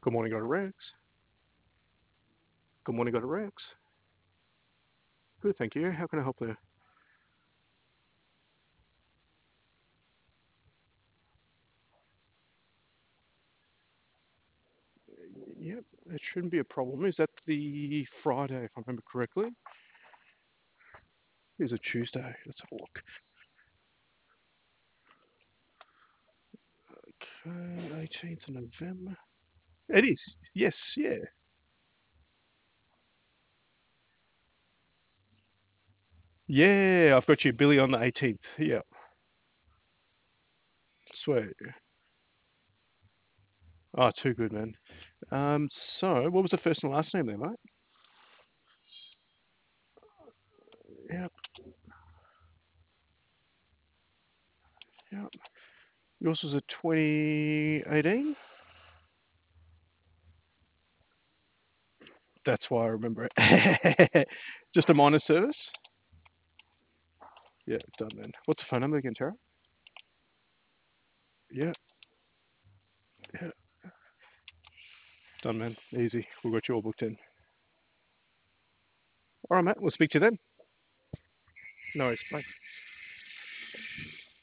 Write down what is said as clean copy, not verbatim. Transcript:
Good morning, Dr. Rex. Good morning, Dr. Rex. Good, thank you. How can I help you? Yep, it shouldn't be a problem. Is that the Friday, if I remember correctly? Is it Tuesday? Let's have a look. Okay, 18th of November. It is. Yes, yeah. Yeah, I've got you, Billy, on the 18th. Yeah, sweet. Oh, too good, man. So what was the first and last name there, mate? Yeah, yeah. Yours was a 2018? That's why I remember it. Just a minor service? Yeah, done, man. What's the phone number again, Tara? Yeah, yeah, done, man. Easy. We've got you all booked in. All right, mate. We'll speak to you then. No worries. Bye.